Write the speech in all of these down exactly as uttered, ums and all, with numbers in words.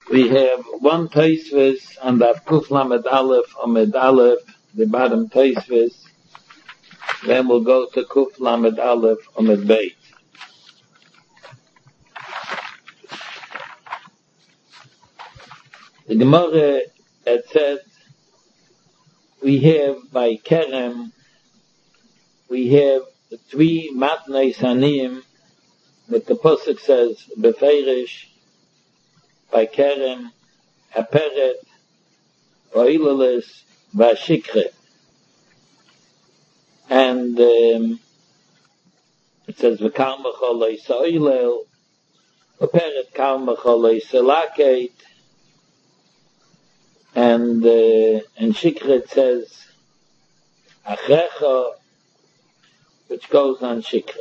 We have one Tosfos and that Kuf Lamed Aleph Amid Aleph, the bottom Tosfos. Then we'll go to Kuf Lamed Aleph Amid Beit. The Gemara had said we have by Kerem, we have three Matnei Saniyim that the Pasuk says Befeirish, by Kerem, Haperet, Oilelis, Vashikre. And um, it says V'kal Mecholei Soilel, Haperet Kal Mecholei Selakeit, and uh, and Shikre it says Achrecha, which goes on Shikre.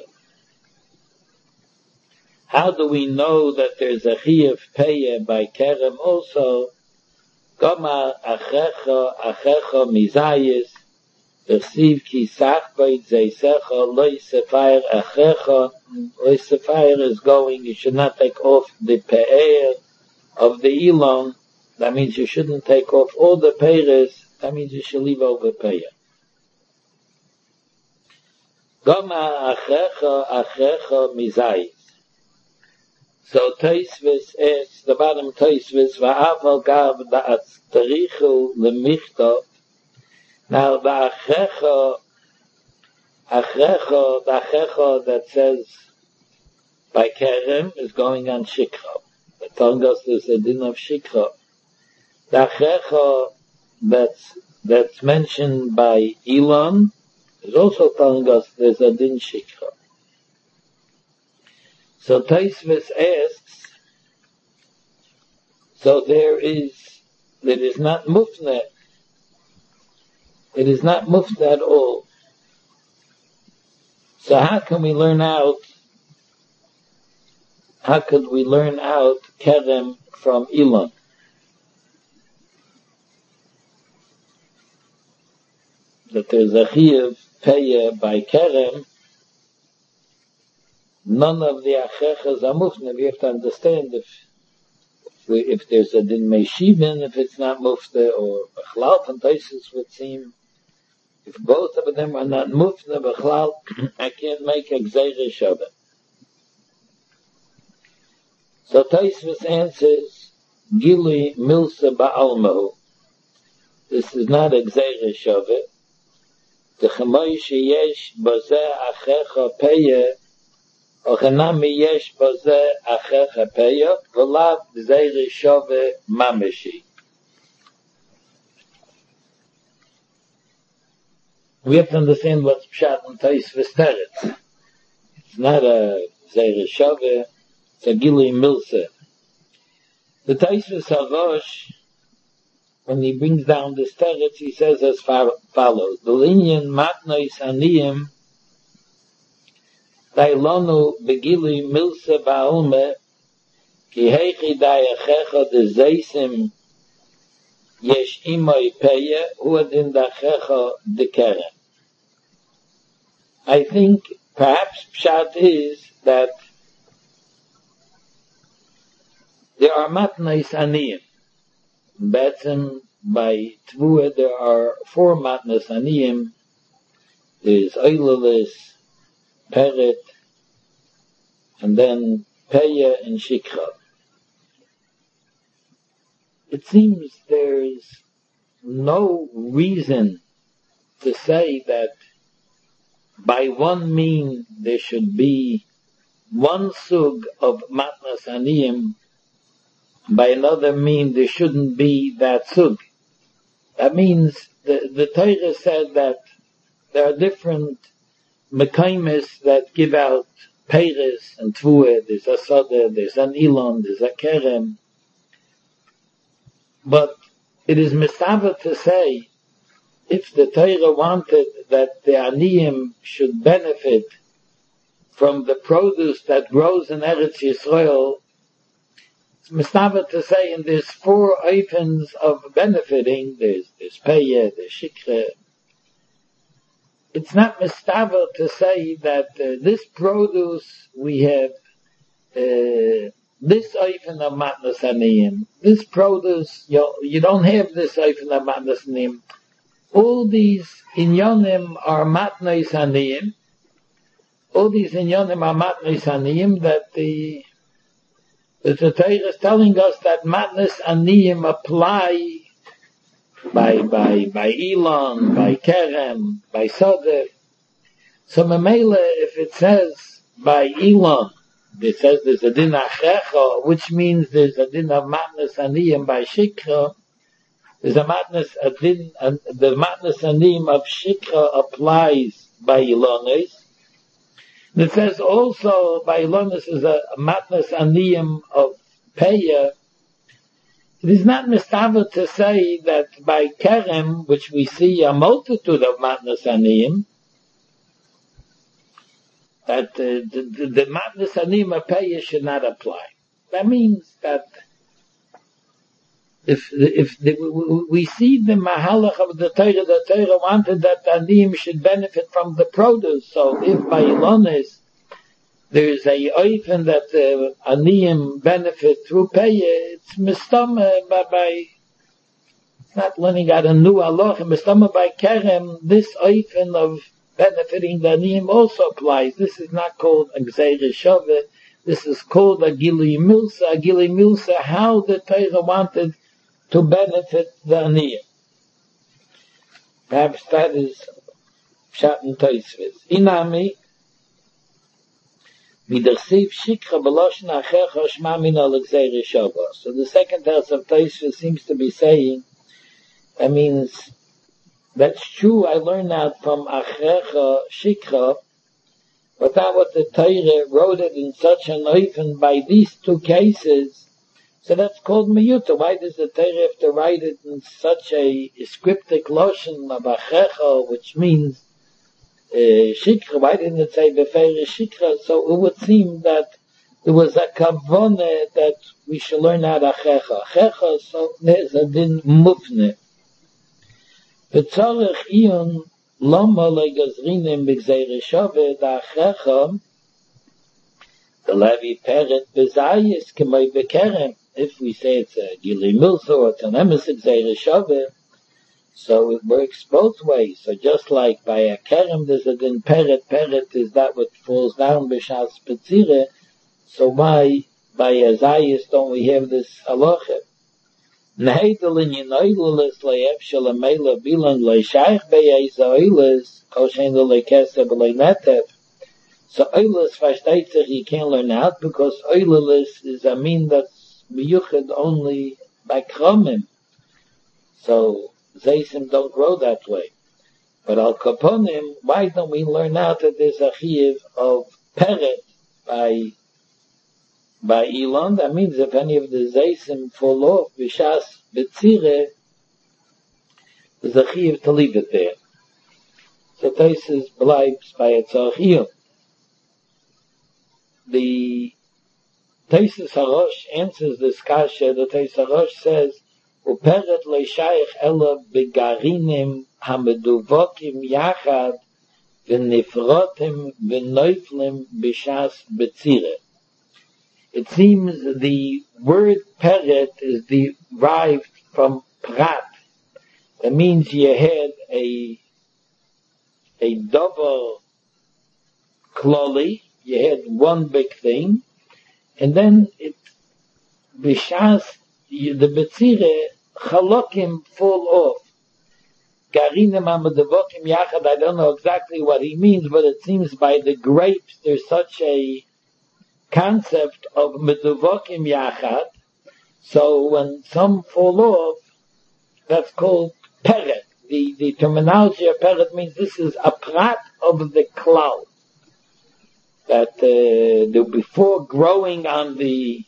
How do we know that there's a chiyuv peyeh by Kerem also? Gomar achecha achecha mizayis v'chsiv ki sachbeit zeisecha loy sefayer achecha. Loy sefayer is going, you should not take off the pe'er of the ilon. That means you shouldn't take off all the peiris. That means you should leave over peyeh. Gomar achecha achecha mizayis. So Tosfos is the bottom Tosfos va'aval gav da'atz terichu lemichtov. Now the achecha, achecha, the achecha that says by Kerem is going on Shikra. The telling us there's a din of Shikra. The achecha that's that's mentioned by Elon is also telling us there's a din Shikra. So Tosfos asks, so there is, it is not mufna, it is not mufna at all. So how can we learn out, how could we learn out Kerem from Elon? That there's a chiyuv peyeh by Kerem. None of the achechas are mufna. We have to understand if if, we, if there's a din meishivin, if it's not mufna, or b'chlal and Tosfos would seem, if both of them are not mufna b'chlal, I can't make a gzeirish of it. So Tosfos answers, Gili milsa ba'almahu. This is not a gzeirish of it. The chemoi sheyesh bozeh achecha peyeh Ochanami yesh bozeh achecha peyah v'lav zeiri shove mamashi. We have to understand what's pshat in Tosfos teretz. It's not a zeiri shove, it's a gili milse. The Tosfos Havash, when he brings down this teretz, he says as follows: the linyan matnois aniyim Dailonu begili milse ba'alme ki heichi dayachecha de zeisim yesh imoi peyeh huadin dachecha de kerem. I think perhaps pshat is that there are matnais aniyim. Betzim by Tvua there are four matnais aniyim. There's Oilelis, Peret, and then Peyah and Shikra. It seems there's no reason to say that by one mean there should be one sug of matnas aniyim, by another mean there shouldn't be that sug. That means the, the Torah said that there are different mekaymes that give out peiris and tvua. There's a soda, there's an elon, there's a kerem. But it is misava to say, if the Torah wanted that the aniyim should benefit from the produce that grows in Eretz Yisrael, it's misava to say, and there's four oifens of benefiting. There's there's peyeh, there's shikre. It's not mistava to say that uh, this produce we have uh, this oifen of matnas aniyim, this produce, you, you don't have this oifen of matnas aniyim. All these inyonim are matnas aniyim. All these inyonim are matnas aniyim that the the Torah is telling us that matnas aniyim apply by by by Elon, by Kerem, by Sodeh. So Mamela, if it says by Elon, it says there's a din achecha, which means there's a din of matnas aniyim by Shikra. There's a matnas a din, uh, the matnas aniyim of Shikra applies by Elonis. It says also by Elonis is a matnas aniyim of Peya. It is not mistava to say that by Kerem, which we see a multitude of matnas aniyim, that uh, the, the, the matnas aniyim of Peya should not apply. That means that if if the, we see the mahalach of the Torah, the Torah wanted that the aniyim should benefit from the produce. So if by Elonis there's a oifen that the uh, aniyim benefit through Peya, it's mistama by, by it's not learning out a new halacha, mistama by Kerem, this oifen of benefiting the aniyim also applies. This is not called a gzeira shaveh. This is called a gili milsa, a gili milsa, how the Torah wanted to benefit the aniyim. Perhaps that is Pshat and Tosfos. Inami, Midarsif Shikra B'Loshna Achecha Shma Min Al Gzeira Shavah. So the second verse of Tosfos seems to be saying, that means, that's true, I learned that from Achecha Shikra, but that what the Torah wrote it in such an oifen by these two cases, so that's called miyuta. Why does the Torah have to write it in such a scriptic lotion of achecha, which means uh, shikra? Why didn't it say befeirish shikra? So it would seem that there was a kavone that we should learn out achecha. Achecha, so there's a din mufne. V'tzorech iyon lama legazrinim b'gzeira shaveh da'achecha the levi peret b'zayis k'may b'kerem. If we say it's a gili milsa or it's an emes gzeira shaveh, so it works both ways. So just like by a kerem there's a din peret, peret is that what falls down b'shas petzire, so why by a zayis don't we have this halacha? Nehedel in yinoilulis le'ef shel ameila bilan le'shayich be'ez oilis kol shein le'keseh b'le'netev. So oilis versteht sich, you can't learn out because oilis is a mean that's miyuchad only by kromim. So zaysim don't grow that way. But al kaponim, why don't we learn out that there's a chiyuv of peret by by Elon? That means if any of the zaysim fall off b'shas b'tzire, there's a chiyuv to leave it there. So Tosfos bleibt by its chiyuv. The Tosfos Harosh answers this kasha. The Tosfos Harosh says, "Uperet leishayich ela begarinim hameduvokim yachad v'nifrotim v'noiflim b'shas betzire." It seems the word peret is derived from prat. That means you had a a double kloli. You had one big thing, and then it, b'shas, the betzire, chalokim fall off. Garinim amedevokim yachad, I don't know exactly what he means, but it seems by the grapes there's such a concept of medevokim yachad, so when some fall off, that's called peret. The, the terminology of peret means this is a prat of the cloud. That uh, the, before growing on the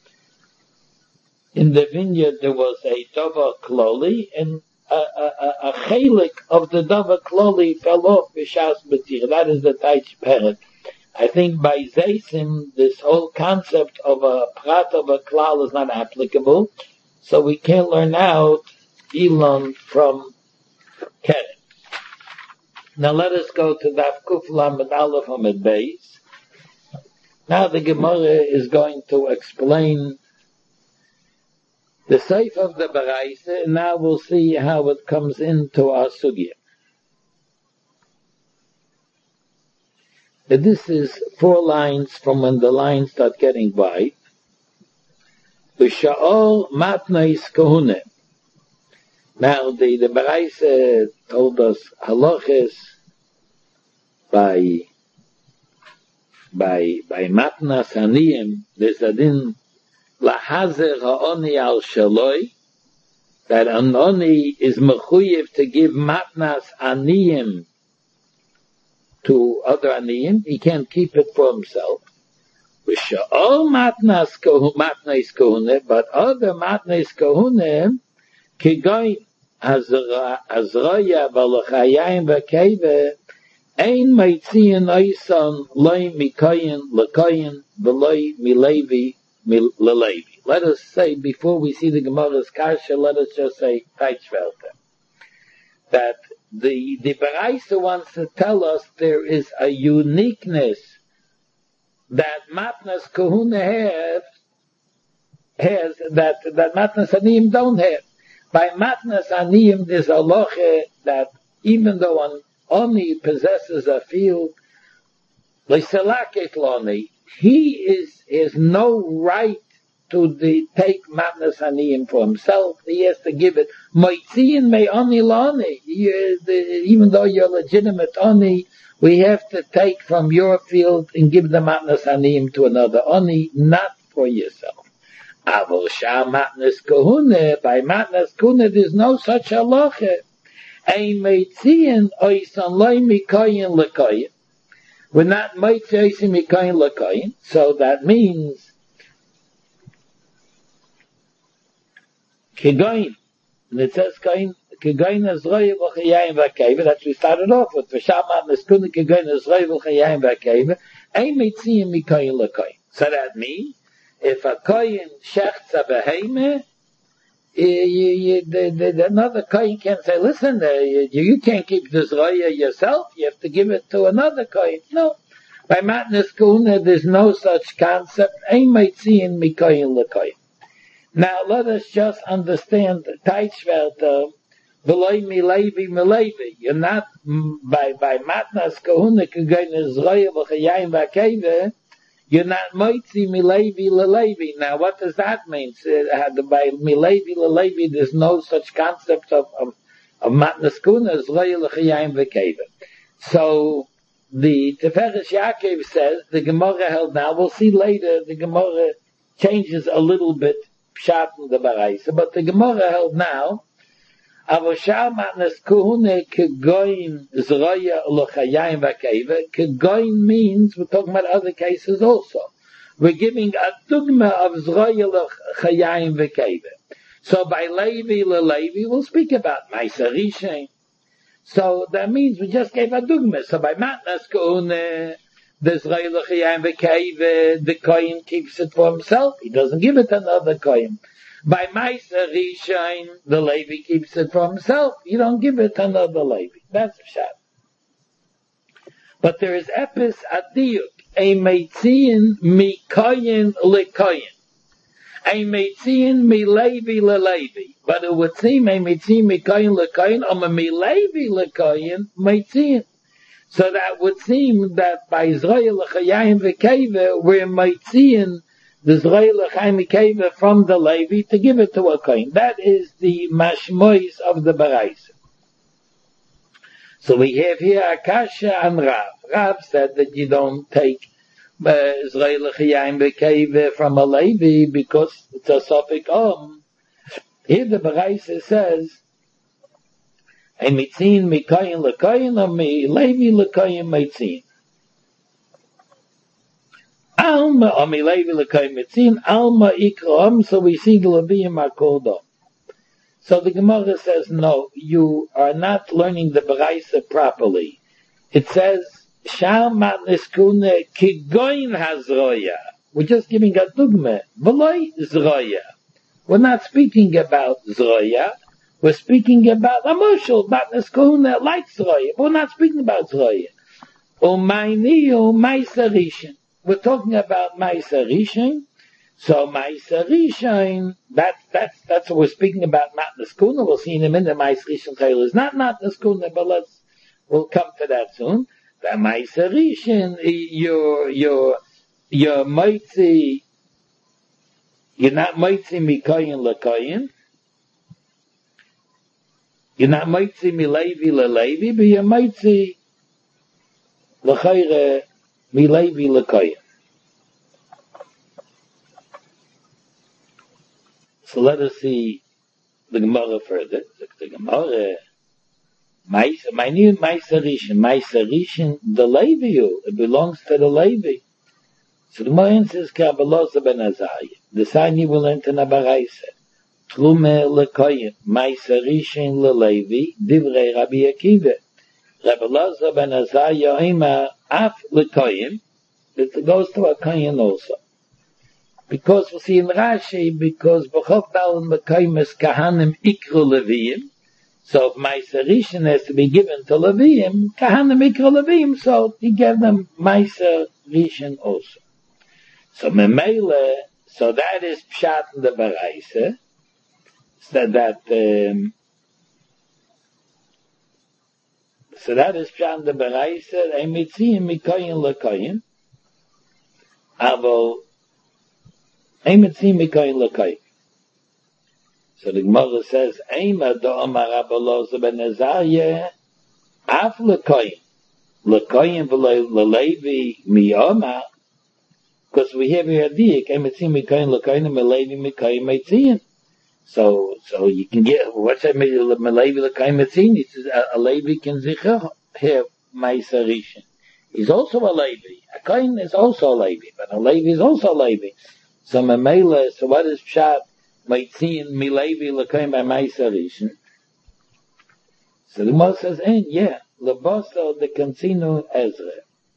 in the vineyard there was a dava kloli, and a, a, a, a chelik of the dava kloli fell off b'shas b'tzira. That is the taich peret. I think by zaysim this whole concept of a prat of a klal is not applicable, so we can't learn out Elon from Keret. Now let us go to Daf Kuf Lamed Aleph Amud Beis. Now the Gemara is going to explain the Seif of the Baraisa, and now we'll see how it comes into our Sugya. This is four lines from when the lines start getting wide. V'sha'ol matnais kohune. Now the, the Baraisa told us halachas by by by matnas haniyim. There's a din lahazer ha'oni al shaloi, that an oni is mechuyev to give matnas aniyim to other aniyim. He can't keep it for himself. V'sha'ol matnas matnas kohune, but other matnas kohune kigoy azraya v'lachayim v'keive ein meitziin oison loy mikoyin lekoyin v'loy milevi milelevi. Let us say, before we see the Gemara's kasha, let us just say Teichvelter, that the the Baraisa wants to tell us there is a uniqueness that matnas kohuna have has that that matnas aniyim don't have. By matnas aniyim, there's a loche that even though an oni possesses a field, leiselaket loni, he is has no right to the, take matnas aniyim for himself. He has to give it. Moitziin me oni loni. Even though you're legitimate oni, we have to take from your field and give the matnas aniyim to another oni, not for yourself. Avol shah matnas kohune, by matnas kohune there's no such halacha. Ein meitziin oisan loy mikoyin lekoyin. We're not meitziin mikoyin lekoyin, so that means kigoyin. And it says koyin, kigoyin azroy v'chayayim v'keiva. That's what we started off with. V'shah matnas kohune kigoyin azroy v'chayayim v'keiva. Ein meitziin mikoyin lekoyin. So that means if a koyin shechts a beheme, another koyin can't say, listen, uh, you, you can't keep this roya yourself, you have to give it to another koyin. No. By matnas kohuna, there's no such concept. Ein meitziin mikoyin lekoyin. Now let us just understand Teichvelter, v'loy milevi milevi. You're not, by, by matnas kohuna, kigoyin azroya v'chayayim v'keiva, you're not moitzi milevi lelevi. Now, what does that mean? Uh, by milevi lelevi, there's no such concept of of, of matnas kuna as loy lechayim v'keva. So the Tiferes Yaakov says the Gemara held now. We'll see later. The Gemara changes a little bit pshat in the Baraisa, but the Gemara held now. Avoshar matnas kuhune kegoyin zroya lochayim v'keva. Kegoyin means we're talking about other cases also. We're giving a dogma of zroya lochayim v'keva. So by Levi lelevi, we'll speak about Ma'aser Rishon. So that means we just gave a dogma. So by matnas kuhune, the zroya lochayim v'keva, the kohen keeps it for himself. He doesn't give it to another kohen. By Ma'aser Rishon, the Levi keeps it for himself. You don't give it to another Levi. That's a shot. But there is epis adiyuk, a meitziin mi koyin lekoyin, a meitziin mi Levi le Levi. But it would seem a meitziin mi koyin lekoyin, or mi Levi lekoyin meitziin. So that would seem that by Israel lechayim v'keva, we're meitziin the Zrei L'chaim Keva from the Levi to give it to a kohen. That is the mashmois of the Baraisa. So we have here Akasha and Rav. Rav said that you don't take uh, Zrei L'chaim Keva from a Levi because it's a Sophic Om. Here the Baraisa says, a mitzin mi kohen l'kohen or mi Levi l'kohen mitzin. Alma, or milevi l'koyin mitzin, alma ikram, so we see the Leviyim are called up. So the Gemara says, no, you are not learning the Baraisa properly. It says, shal matnes kune kigoyin hazroya. We're just giving a dugma, v'loy zroya. We're not speaking about zroya, we're speaking about a mushal, matnes kune like zroya. We're not speaking about zroya. Umayni u'Ma'aser Rishon. we're talking about Ma'aser Rishon. So Ma'aser Rishon, that, that's, that's what we're speaking about, not the schooner. We'll see in a minute, Ma'aser Rishon Taylor is not, not the schooner, but let's, we'll come to that soon. That Ma'aser Rishon, you're, you're, you're Moitzi, you're not Moitzi Mikoyin Lekoyin. You're not Moitzi Milevi Lelevi, but you're Moitzi Lechayre Milevi Lekoyin. So let us see the Gemara further. The, the Gemara, Ma'aser Rishon, Ma'aser Rishon, the Levi, it belongs to the Levi. So the Gemara says, Kabbalah ben Azariah. The Sani will enter Nabaraisa. Trume lekoyin, Ma'aser Rishon lelevi, divrei Rabbi Akiva. Rabbi Elazar ben Azariah ima af lekoyin. It goes to a koyin also. Because we see in Rashi, because b'chok dal mekoymes kahanim ikru leviyim. So if Ma'aser Rishon has to be given to leviyim, kahanim ikru leviyim, so he gave them Ma'aser Rishon also. So memele, so that is pshat in the Baraisa. So that, um, so that is pshat in the Baraisa. Emitziim mikoyin lekoyin. Avo, emitziim mikoyin lekoyin. So the Gemara says, Eima do Omar Rabbi Elazar ben Azariah, af lekoyin. Lekoyin v'levi miyomar. Because we have here dik, emitziim mikoyin lekoyin, melevi mikoyin meitziim. So, so you can get, what's that, Melevi L'Kayim Metzin? It says, a, a Levi can zicher have Ma'aser Rishon. He's also a Levi. A Kohen is also a Levi, but a Levi is also a Levi. So, Memele, so what is Pshat? Metzin, Melevi L'Kayim by Ma'aser Rishon. So the Gemara says, and yeah, Leboso de Kansinu Ezra.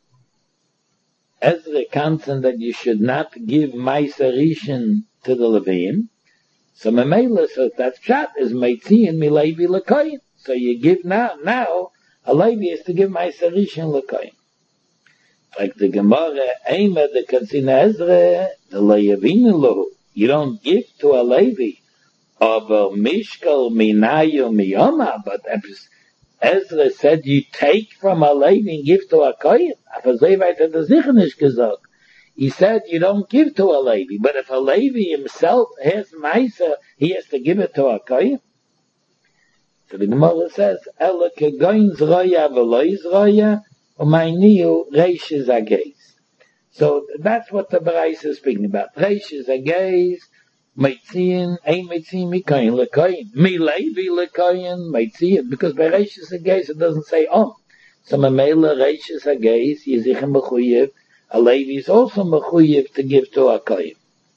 Ezra counts that you should not give Ma'aser Rishon to the Leviim. So Memela says that pshat is Meitzi and Milevi L'Koyin. So you give now, now, a Levi is to give Ma'aser Rishon L'Koyin. Like the Gemara, Eima the Kansina Ezra, the Leyavinu Lahu. You don't give to a Levi of a Mishkal Minayu Miyoma, but Ezra said you take from a Levi and give to a Koyin. Afazevait had the Zichnish gesagt. He said you don't give to a Levi, but if a Levi himself has Ma'aser, he has to give it to a Kohen. So the Gemara says, Ela kegoyin zroya v'lo zroya, u'mayniu reish is ageis. So that's what the Baraisa is speaking about. Reish is ageis, meitziin, ein meitziin mikoyin lekoyin. Mi Levi lekoyin, meitziin, because by reish is ageis it doesn't say om. So memela reish is ageis, yizichem b'chuyev, a Levi is also mechuyev to give to a Kohen.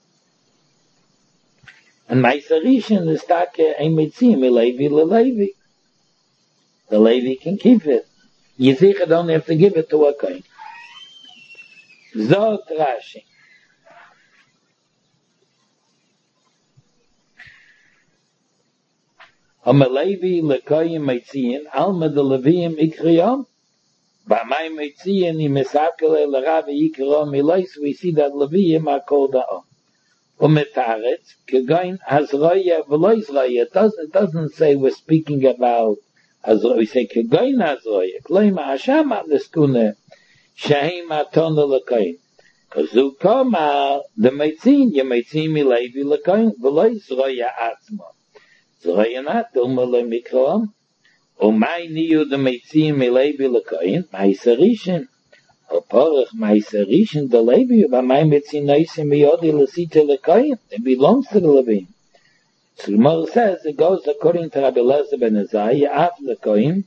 And Ma'aser Rishon is take a mitzim, a Levi leLevi. The Levi can keep it. Yizicha don't have to give it to a Kohen. Zot Rashi. Am Levi leKohen mitziin, alma de Leviim ikriyom. By my mitziin in Mesakele leravi ikrom milois, we see that Leviim are called out. Umetaretz kegoin hazroya v'lo Israya. It doesn't it doesn't say we're speaking about hazroya. We say kegoin hazroya. Kloima hashama leskune shehem atonu lekoin. Kazu koma the mitzin you mitzin milevi lekoin v'lo Israya atzmo. Zroya not umale mikrom. Umay niyu the mitzin milevi lekoin. Ma'aser Rishon. Oporach Ma'aser Rishon the Levi, but my mitzin noisim miyodi l'sita lekoyin. It belongs to the Levim. So the Gemara says it goes according to Rabbi Elazar ben Azariah af lekoyin.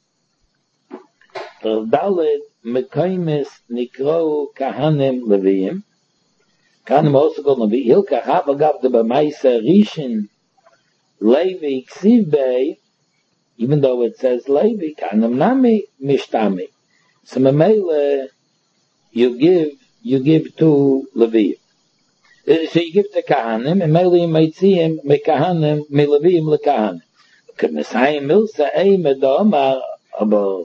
Dalet mekoymes nikro kahanim Levim. Kahanim also called Levi. Hilka havagav the Ma'aser Rishon Levi ksiv, even though it says Levi, kahanim nami mishtami. So Mamela, you give, you give to Levi. So you give to Kahanim, and Meli might see him, me Kahanim, me Leviim le Kahanim. K'nesayim milsa ei medoma, abo,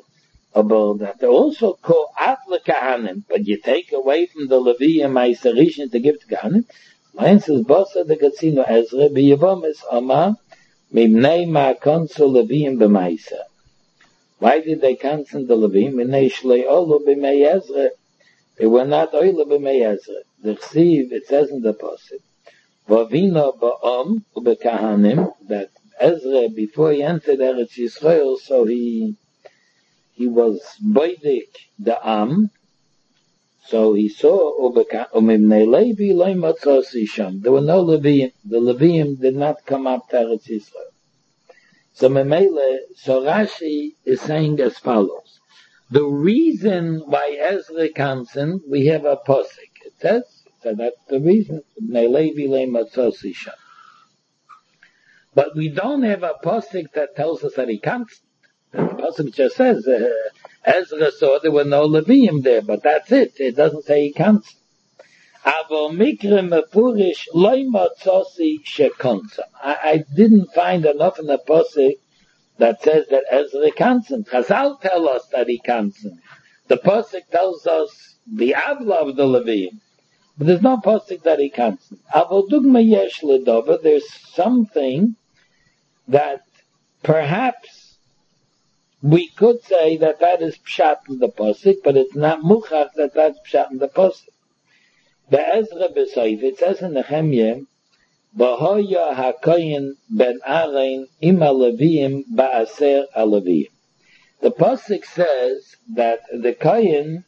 But that they also call Atla Kahanim, but you take away from the Levium Meiser Rishon to give to Kahanim. Meins is Bosa de Gatzino Ezra, B'Yavom is Oma, Mimnei Ma Konsul Levium B'Meiser. Why did they cancel the Levium? Minei Shlei Olu B'Mei Ezra. They were not Oila B'Mei Ezra. The Chsiv, it says in the Pasuk, Vavino Ba'om U'B'Kahanim, that Ezra, before he entered Eretz Yisrael, so he he was Boidik the Am, so he saw Umimnei Levi Loi Matzosi Sham. There were no Leviim. The Leviim did not come up to Eretz Yisrael. So Memele, so Rashi is saying as follows. The reason why Ezra canceled, we have a posik. It says, so that's the reason. Umimnei Levi Loi Matzosi Sham. But we don't have a posik that tells us that he canceled. The pasuk just says uh, Ezra saw there were no Leviim there, but that's it. It doesn't say he can't. Avo mikre mefurish loy matzosi shekonsa. I didn't find enough in the pasuk that says that Ezra can't. Chazal tell us that he can't. The pasuk tells us the avla of the Leviim, but there's no pasuk that he can't. Avo dugma yesh ledova. There's something that perhaps we could say that that is pshat in the pasuk, but it's not muchach that that's pshat in the pasuk. The Ezra b'Seif, it says in Nehemiah, "V'hoya hakoyin ben Aaron ima Leviim ba'aser aLeviim." The pasuk says that the koyin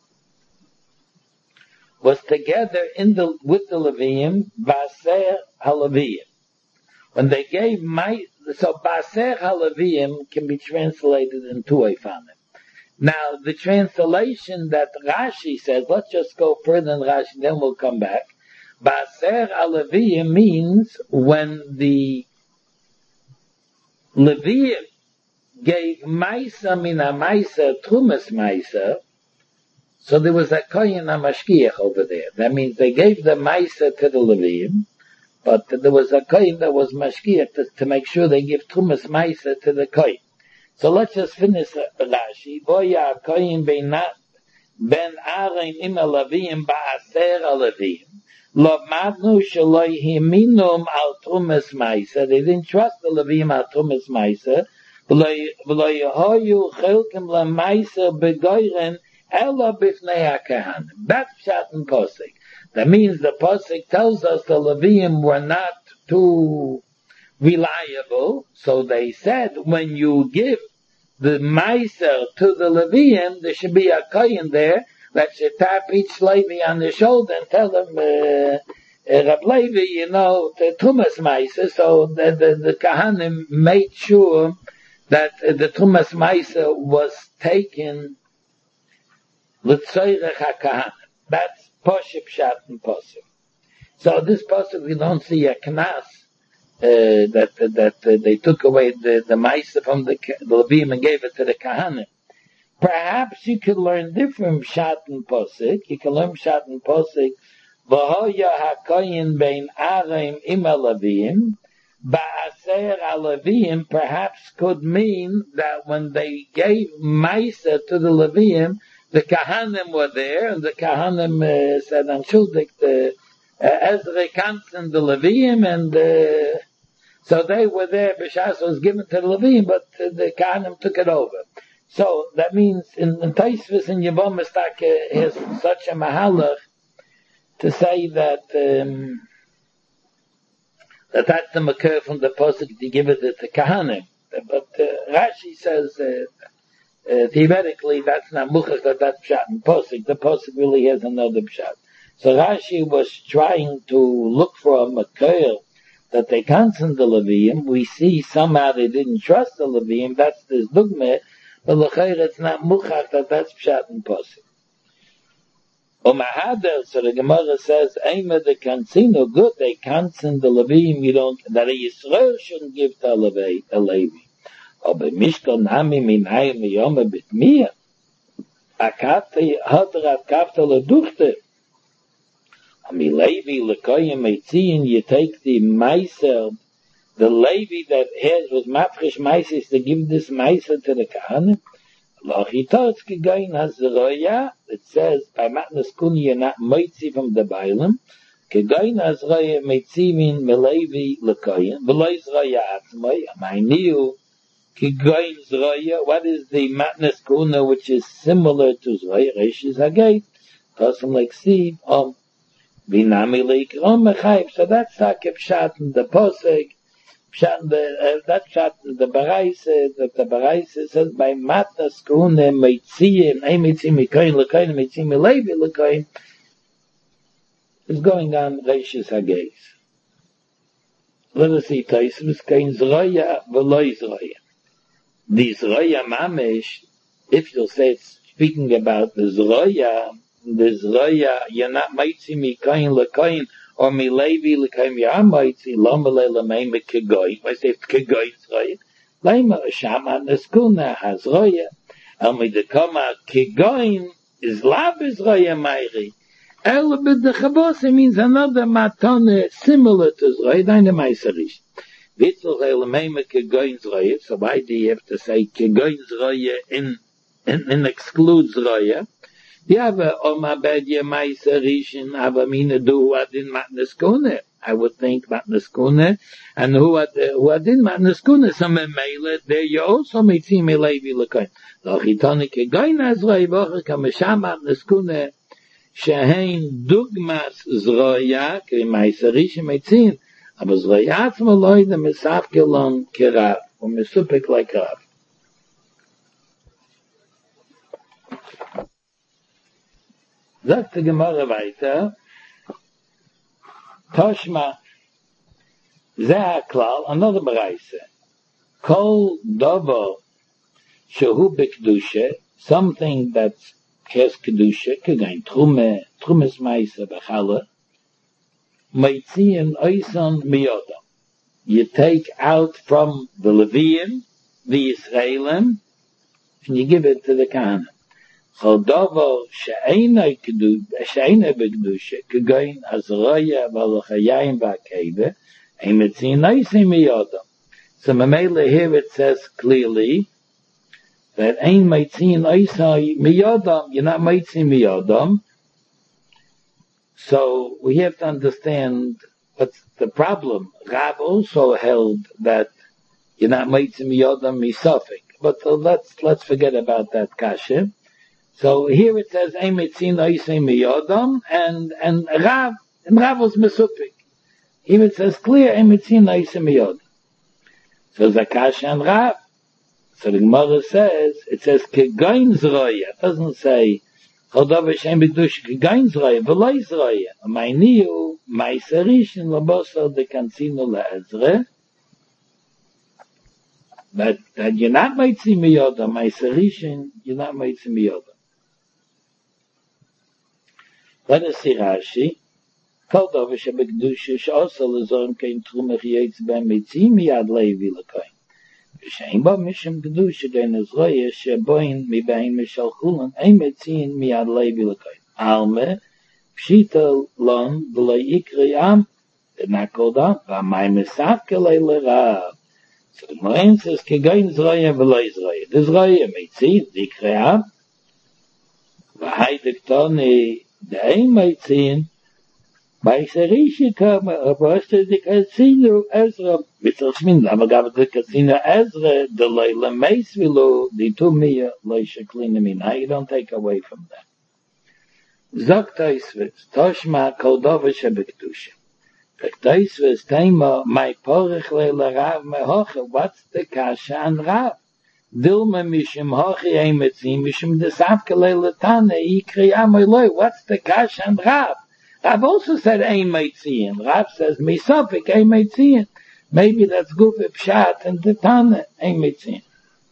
was together in the with the Leviim ba'aser haLeviim. When they gave my So, Baser HaLeviim can be translated in two ways. Now, the translation that Rashi says, let's just go further than Rashi, then we'll come back. Baser HaLeviim means when the Leviim gave Maisa Mina Maisa, Trumas Maisa, so there was a Kohen HaMashkiach over there. That means they gave the Maisa to the Leviim, but there was a kohen that was mashkiach to, to make sure they give Trumas Maisa to the kohen. So let's just finish Rashi. Voya kohen ben Aaron im Leviim ba'aser Leviim. Lo madnu shelo himinum al Trumas Maisa. They didn't trust the Leviim al Trumas Maisa. V'lo yehoyu chelkim leMaisa begoyren ela b'fnei hakahanim. That's pshat and posik. That means the pasuk tells us the Leviim were not too reliable, so they said when you give the Meiser to the Leviim, there should be a kohen there that should tap each Levi on the shoulder and tell him, uh, uh, Rab Levi, you know, the Trumas Meiser. So the, the, the Kahanim made sure that uh, the Trumas Meiser was taken l'tzoyrech HaKahanim. That's Poship Shat and Posuk. So this Posuk we don't see a knas uh, that that uh, they took away the the Maisa from the, the Leviim and gave it to the Kahanim. Perhaps you could learn different Shat and Posuk. You can learn Shat and Posuk. V'hoya hakoyin bein Aaron ima Leviim ba'aser aLeviim perhaps could mean that when they gave Maisa to the Leviim, the Kahanim were there, and the Kahanim uh, said, "Anshuldik, the uh, Ezra canceled the Leviim," and uh, so they were there. B'shas was given to the Leviim, but uh, the Kahanim took it over. So that means in the Taisvis and Yavam Mistak has such a mahalach to say that um, that that's the makar from the pasuk to give it to the Kahanim. But uh, Rashi says. Uh, Uh, theoretically, that's not muchach that that's pshat and posik. The posik really has another pshat. So Rashi was trying to look for a makar that they canceled the Leviim. We see somehow they didn't trust the Leviim. That's this dogma. But l'chayr, it's not muchach that that's pshat and posik. O mahader, so the Gemara says, Eima the kansino, good, they canceled the Leviim. You don't, that a Yisrael shouldn't give to a Levi. A Levi. Aber Mishkan Nami Minayim Yoma Bitmiyah. Akate Hadrat Kaftale Duchte. Ami Levi Lekoyim Eitziyin, you take the Meiser, the Levi that has was Mafresh Meiser to give this Meiser to the Kahanim. Lachitotz gegain hazroya, it says, by matnas kun you're not mitzi from the bailam, gegain hazroya mitzivin melevi lekoyin, v'lo zroya atzmai, my new, gegain zroya, what is the matnas kuna which is similar to zroya, resh is hagait, tosam like seed, um, vinami leikrom mechayv, so that's sakib shat in the poseg, Pshat, the, uh, that pshat, the Baraise, that the Baraise says, by matnas kune meitziyim, ei meitziyim mikoyin lekoyin, meitziyim melevi lekoyin, is going on Reishis Hageis. Let us see, Taisvus kein zroya, v'lo zroya. The zroya mamish, if you'll say it's speaking about the zroya, the zroya, you're not meitziyim mikoyin lekoyin, or mi levi l'kaim ya'amaitzi lo malei l'mei me kegoy. I say it's kegoy zroya. Leima shama neskuna hazroya. El mi dekoma kegoyin is lav zroya meiri. El b'de chabose means another matone similar to zroya. Deine meiserish. Vitzel l'mei me kegoy zroya. So why do you have to say kegoy zroya in, in, in exclude zroya? Yeah, but oh my bad, yeah, my serishin, aber mine du had in matneskune. I would think matneskune, and who had who had in matneskune some mele. There you also may see me levi lekoin. Doch itoni ke goin azroi bocher kamesham matneskune shehein dugmas zroya ke my serishin metzin. Aber zroya atzma loy de mesaf gelon kerav, or mesupik like rav. Sagt die Gemara weiter, Toshma, Zeh HaKlal, another Baraise, Kol Dovo, Shehu B'Kedusha, something that has Kedusha, Kegain Trume, Trumes Maise B'Chala, Meitziin Oison Miyodam. You take out from the Levian, the Israelim, and you give it to the Kahanim. So dovo she'ena kedusha, she'ena b'kedusha, kegoin azroya v'alochayim v'akeda, ein metzin naisim miyodam. So memele here it says clearly that ein metzin naisim miyodam, you're not metzin miyodam. So we have to understand what's the problem. Rav also held that you're not metzin miyodam misafik, but uh, let's let's forget about that kasha. So here it says Emetzin Oisei Miyodam and and Rav and Rav was Mesupik. Here it says clear Emetzin Oisei Miyodam. So Zakash and Rav. So the Gemara says it says Kegain Zroya. It doesn't say Chodov Hashem B'Kedush Kegain Zroya V'lo Zroya. My niu my serish in Laboso de Kansino LaEzre. But that you're not Meitzi Miyodam. My serish you're not Meitzi Miyodam. Let us see Rashi. Kol dover shebekdusha she'osa lezorim kein trumach yetz ben mitzim miyad levi lekoin. V'shein bo mishum kedusha gen ezroya sheboin mibein mishal chulan ein mitzim miyad levi lekoin. Alme pshita lon v'lo yikri am v'nakoda v'amay mesavke le'lerav. So the Moen says kegoin zroya v'lo zroya. The zroya mitzim yikri am v'haydik toni the ein meitzin by serishi come abost the casino Ezra Mitzvah Shmin aber gab the casino Ezra the leila meisvilu the two mia leisha klinamin. I don't take away from that. Zok Taisvitz Toshma Koldova Shebekdusha. Taisvitz Tema my porich leila Rav mehoche. What's the kasha and Rav? Dilma mishim hochi emetzim mishim desavke leilatane ikri amoyloi. What's the kash and Rav? Rav also said emetzim. Rav says misafik emetzim. Maybe that's good for pshat and the tane emetzim.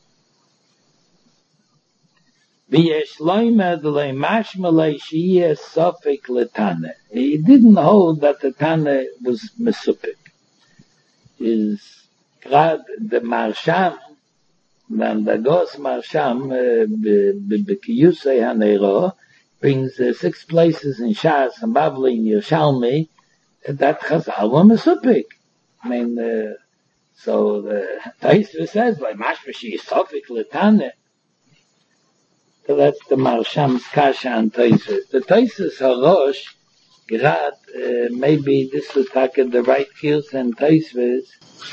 V'yesh loimer d'lei mashmalei shiyeh safik letane. He didn't hold that the tane was mesupik. Is grad the marsham. Then the Gos Marsham B'Kiyusei HaNeiro brings uh, six places in Shas and Bavli and Yerushalmi that Chazal were Mesupik. I mean, uh, so the Taisva says, like Mashmashi Sofik Letane. So that's the Marsham's Kasha and Taisus. The Taisus Harosh, Grad, uh, maybe this was taken the right kills and Taisus.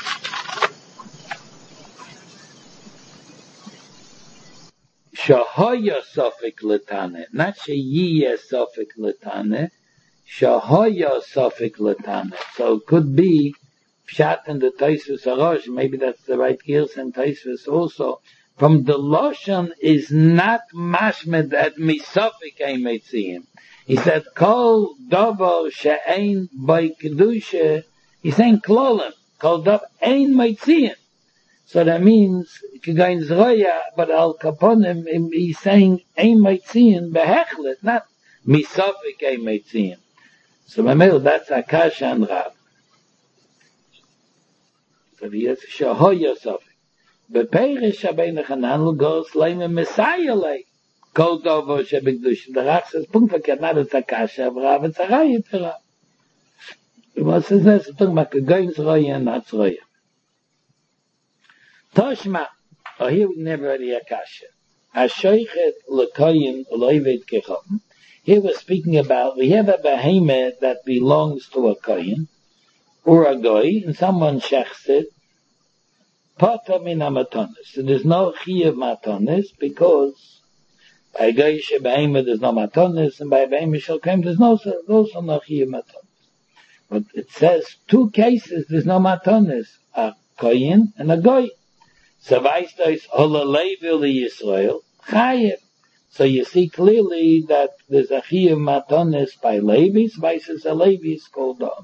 Shahoya Sofik Latane, not Shayiya Sofik Latane, Shahoya Sofik Latane. So it could be Pshat in the Taisus Harosh, maybe that's the right kills and Taisus also. From the Loshan is not mashmed at misafik eimetzim. He said, Kol dovo she'ein by kedusha, he's saying klolim, kol dov ein meitzim. So that means, Kigain Zroya, but al kaponim, he's saying ein meitzim behechlet, not misafik eimetzim. So Mamel, that's Akash and Rav. So he has Shahoya Sofik. Beperish Rabbeinu Hanan goes lame Messiah like Kol Dovo Shebekdush. The Rach says Punkt verkehrt, not it's a Kasha, aber Rav it's a Raya to Rav. Was says this? It's talking about Gein Zroya and not Zroya. Toshma, oh here we never already a Kasha. Hashoichet Lekoyin Loivet Kechom. Here we're speaking about, we have a behemoth that belongs to a Koyin, or a Goy, and someone shechs it, Pata min amatonis. So there's no chiyuv matonis because by Goyish behemoth there's no matonis, and by behemoth shalkem there's no also no chiyuv matonis. But it says two cases there's no matonis: a koyin and a goy. So weißt du, hola levi Yisrael chayev. So you see clearly that there's a chiyuv matonis by Levis, versus a Levi is called on.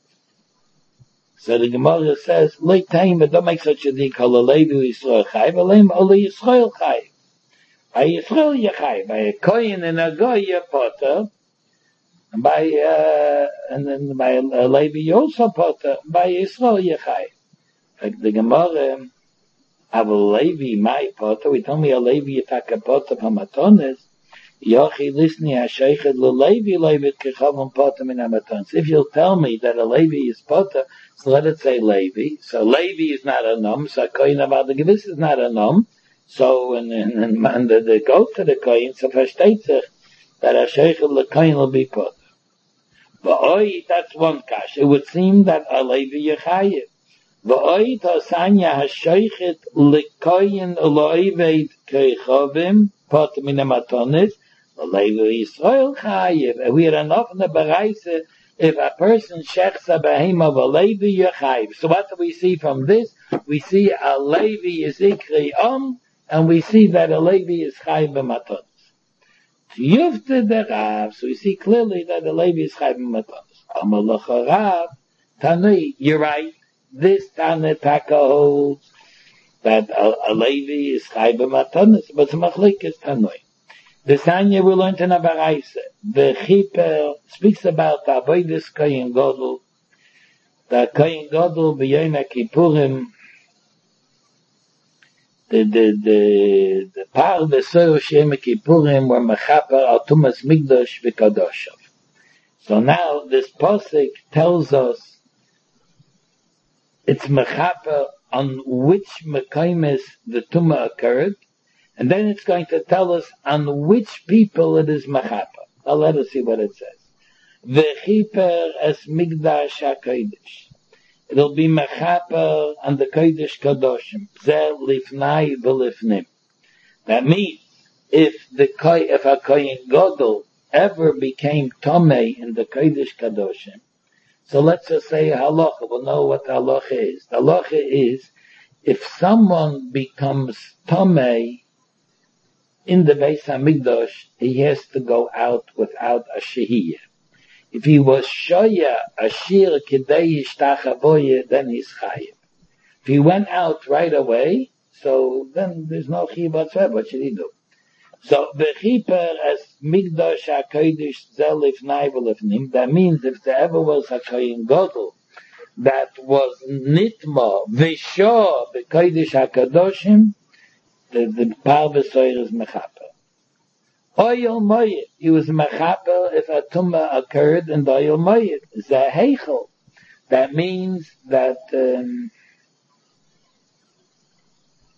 So the Gemara says, "Late time, but don't make such a thing. Call a Levi Yisrael Chai, but Leim only Yisrael Chai. By Yisrael Yachai, by a Kohen and a Goy Potter, and by uh, and then by a Levi also Potter, by Yisrael Yachai." Like the Gemara, "Av Levi my Potter." We told me a Levi Yitaka Potter from Matonis. Yochi listni hasheichet leLevi Levi kechavon Potter min Matonis. If you'll tell me that a Levi is Potter, so let it say Levi. So Levi is not a nom. So Kohen about the Gewiss is not a nom. So and and, and the, the go to the Kohen, so versteht sich that a sheikh of the Kohen will be Potter. But oi, that's one kash. It would seem that a Levi yechayev. But oi tosanya hasheichet lekoyin loivet kechavim Potter min Matonis. Levi Yisrael chayev. We are enough in the Baraisa. If a person shechs a behemoth of a Levi Yechayiv. So what do we see from this? We see a Levi is ikri om, and we see that a Levi is chayiv b'matonis. Yufte the Rav, so we see clearly that a Levi is chayiv b'matonis. Amalacha Rav, Tanui, you're right. This Tana Taka holds that a, a Levi is chayiv b'matonis, but the machlik is Tanui. The Sanya we learned in a Baraisa. The Chiper speaks about the Avodas Kohen Gadol. The Kohen Gadol b'Yom Kippurim. The the the the par the Soyer Shem Kippurim were mechaper al Tumas Migdosh v'Kadoshav. So now this pasuk tells us it's mechaper on which mekaymes the Tumah occurred. And then it's going to tell us on which people it is mechapa. Now let us see what it says. V'chiper es migdash ha-kodesh. It'll be mechapa on the kodesh kadoshim. Zeh lifnai v'lifnim. That means if the if a kohen gadol ever became tomei in the kodesh kadoshim, so let's just say halacha. We'll know what the halacha is. The halacha is if someone becomes tomei in the Beis HaMikdash, he has to go out without a shehiyah. If he was shoya ashir kidei yishtachavoye, then he's chayiv. If he went out right away, so then there's no chiyuv whatsoever. What should he do? So bechiper as Mikdash hakodesh zelif naivelifnim. That means if there ever was a kohen gadol that was nitma v'shah b'kodesh hakadoshim, the the Parva Soyer is mechaper. Oyel Moyed, he was mechaper if a tumah occurred in the Oyel Moyed. Zehechel. That means that um,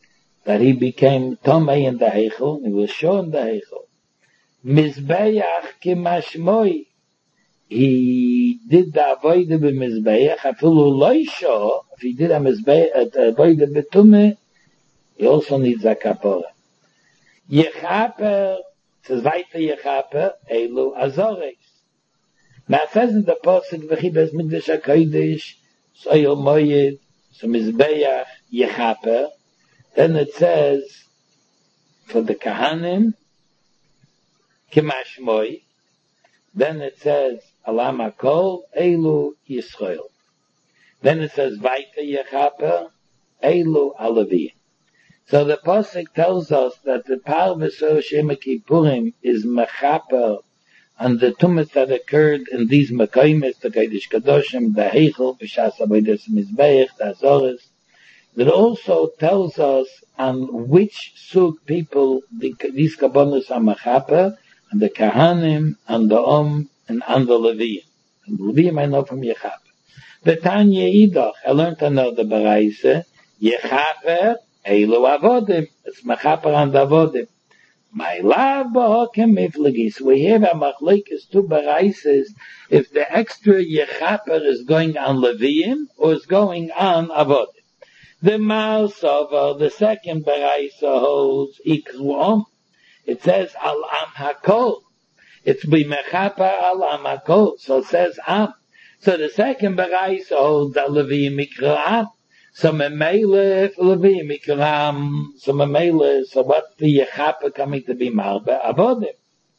that he became Tomei in the Heichel, he was sure in the Heichel. Mizbeach kimashmoi, he did the avoide b'mizbeach, afilu loisho, if he did a mizbeach, a avoide b'tume, he also needs a kapora. Yechaper, says weiter Yechaper, elu azores. Now it says in the Pasuk, v'chi bez mikdash HaKodesh, soyel moyed, so mizbeach, Yechaper. Then it says, for the Kahanim, kimashmoi. Then it says, alam hakol, elu Yisrael. Then it says, weiter Yechaper, elu alaviyim. So the Pasuk tells us that the Parvasor Shema Kippurim is mechaper on the tumas that occurred in these Mekaymes, the Kodesh Kadoshim, the Heichel, B'shas Avodas Mizbeach, the Azores. That also tells us on which sug people the, these Kabbalas are mechaper, and the Kahanim, and the Om, and on the Leviyim. And the Leviyim I know from Yechaper. But Tanya Idach, I learned another Baraisa, Yechaper, Eilu avodim, it's mechaper and avodim. My love b'hokem miflegis. We have a machlekes two baraises if the extra yechaper is going on Leviyim or is going on avodim. The Ma'asover, the second baraisa holds ikruom. It says al am hakol. It's be mechaper al am hakol. So it says am. So the second baraisa holds al Leviyim ikruam. So memele if Leviyim ikram, so memele, so what the Yechaper coming to be marbe avodim.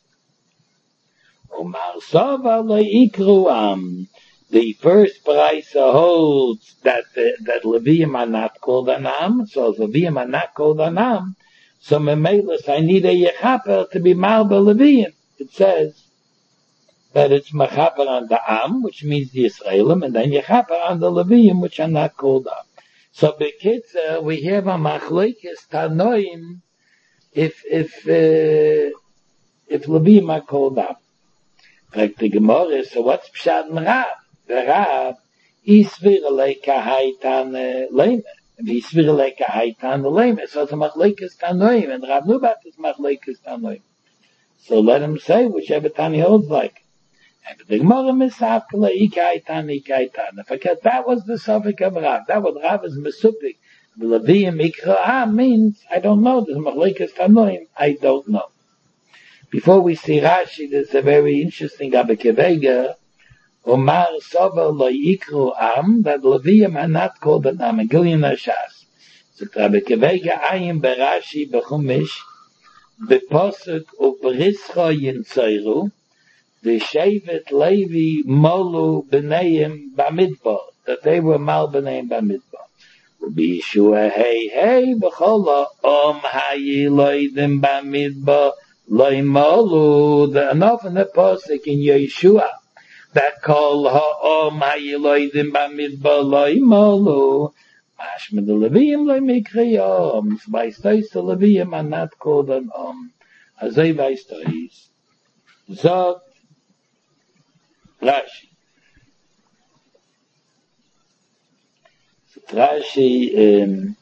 Umar sova lo ikruam. The first price holds that uh, that Leviyim are not called anam, so Leviyim are not called anam. So memele, so I need a Yechaper to be marbe Leviyim. It says that it's mechaper on the am, which means the Yisraelim, and then Yechaper on the Leviyim, which are not called am. So bekitzer, we have a machlekes tanoim if if uh, if Leviyim are called up. Like the Gemara, so what's pshat in Rav? The Rav isvir leika haitan leme. Isvir leika haitan leme. So it's a machlekes tanoim, and Rav knew about this machlekes tanoim. So let him say whichever Tani holds like. The Gemara misafkele ikaitan ikaitan. Because that was the suffix of Rav. That was Rav is mesupik. The Leviyim ikra'ah means, I don't know. There's machlekes tanoim. I don't know. Before we see Rashi, there's a very interesting Rabbi Kevega. Omar sover lo ikru'am, that Leviyim are not called an am. Gilyon Hashas. So Rabbi Kevega ayim berashi bechumish beposuk u'berischa yintzayru. The Shevet Levi Molu B'neim Bamidbar, that they were Mal B'neim Bamidbar. Ubi Yeshua Hey Hey B'chola Om Hayi Loidim Bamidbar Loi Molu. The enough in the Pasuk in Yeshua that call Ha Om Hayi Loidim Bamidbar Loi Molu. Mashma the Leviyim Loi Mikriyom. By stories the Leviyim are not called an Om. Azay by stories. Zot Rashi. Rashi, um,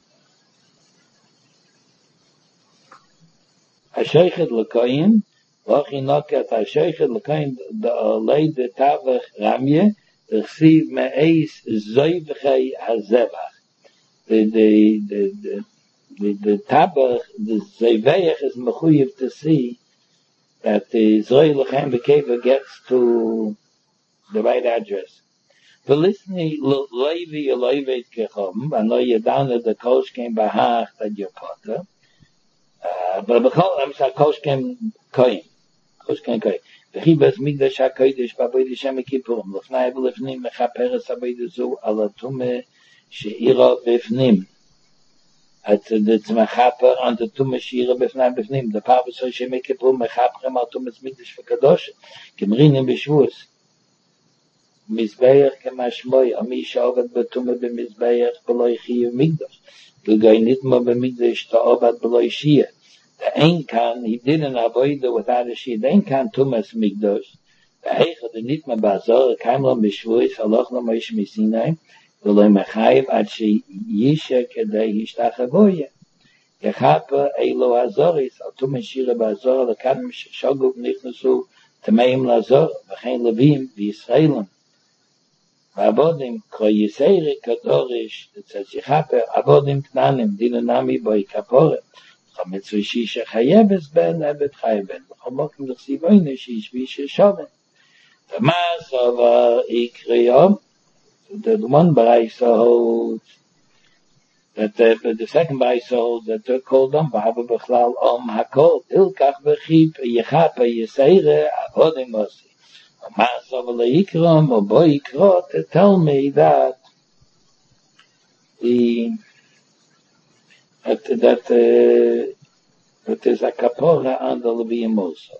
Hashoichet L'Koyin, Vachi Nokat Hashoichet L'Koyin, the Olei de Tavach Ramye, receive Me'eis Zoivchei HaZevach. The, the, the, the, the, the Tabach, the Zoivech is Mechuyev to see that the Zoy L'Chaim B'Keva gets to the right address. Velistni Levi Levi Kechom, I know you're down at the Kosh came Bahach that you're potter. But I'm sorry, Kosh came Koim. Kosh came Koim. The Chibas Migdash HaKodesh B'Avodah Shem Kippurim. L'fnai v'l'fnim mechaperes Avodah Zu ala Tumeh she'ira b'fnim. It's it's mechaper on the Tumeh she'ira b'fnai b'fnim. The Parvasor Shem Kippurim mechaperem al Tumeh Migdash v'Kadosh. Kemrinim b'Shvuos. Mizbeach kemashmoi, ami sha'ovad b'tumah b'mizbeach b'loi chiyuv migdash. V'gai nitma b'migdash ta'ovad b'loi shiyah. The ein kan, he didn't avoid it without a shiyah. The ein kan tumas migdash. The heicha, the nitma b'azor, kaim lo mishvuis, haloch lo moish misinai, v'loi mechayiv ad she yisha kedei hishtach avoyah. Gechapa Elo Azoris, Altum Shira Bazor, Lakadim Shogub Nichnasu, Tameim Lazor, Vachain Levim, V'Yisraelim, V'Abodim, Ko Yiseri Kadorish, it says Gechapa, Abodim Knanim, Dinanami Boi Kapore, Chametzu Shisha Chayebes Ben, Ebed Chayeben, Chamokim L'chsivoyne, Shish Visha Shoven, Tamas of Ikriyom, the one by so that the, the second by so that they're called on Baba Bechlal Om Hakol Ilkach Bechip Yechapa Yisere Avodimosi Masav Leikram or Boikrot to tell me that the that that uh, that there's a kapora on the Leviyim also.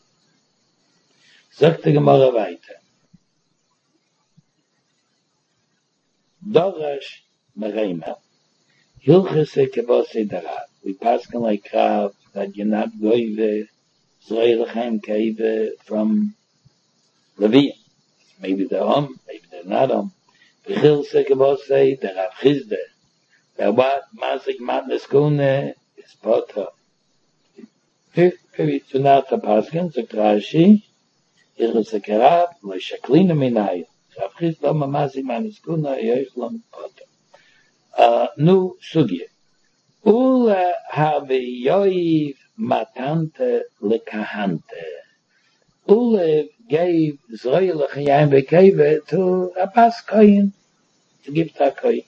Sagt the Gemara weiter. Dorash Mereimel. Hilchese Kebose Darav. We pass on like Rav that you're not going to Zreilachem Keive from Leviyim. Maybe they're on, maybe they're not on. Hilchese Kebose Darav Chizde. That what Masik Matnes Kune is Potter. Maybe to not the Paskin, so Rashi, Hilchese Kerav, Lo Shaklina Minai. Rav Chizde Masik Matnes Kune, Yoichlom Potter. Uh, nu sugye. Ula habe yoiv matante lekahante. Ula gave Zroilach Yayim Bekeve to a bas koyin, to give to a koyin.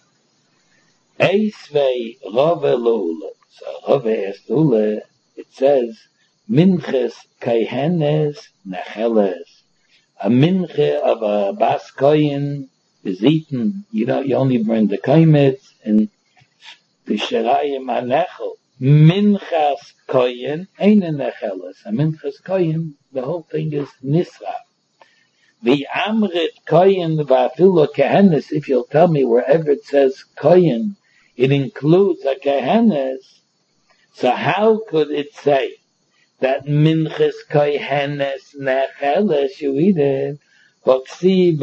Eisvei rove l'ula. So rove est ula, it says, minches kaihenes necheles. A minche of a bas koyin is eaten, you know, you only burn the kaimet and the sherayim anechel. Minchas koyin ain't a necheles. A minchas koyin, the whole thing is nisra. The amrit koyin va'afilu kehenes, if you'll tell me wherever it says koyin, it includes a kehenes, so how could it say that minchas koyenes necheles, you eat it? It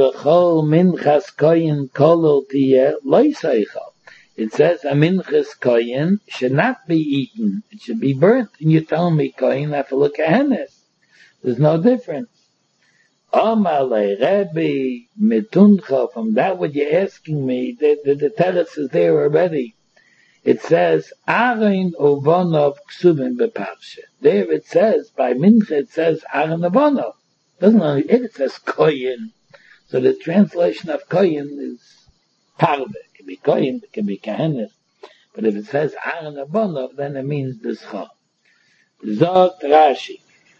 says a minchas koyin should not be eaten. It should be burnt. And you tell me koyin have to look at hennes. There's no difference. Amale Rebbe mituncha, from that what you're asking me, the, the, the teretz is there already. It says Aaron Uvonov Ksubim beparsha. There it says by mincha it says Aaron Uvonov. Doesn't only if it says koyin, so the translation of koyin is parve. It can be koyin, it can be kahenes, but if it says Aaron Abonov, then it means b'schar. Zot Rashi.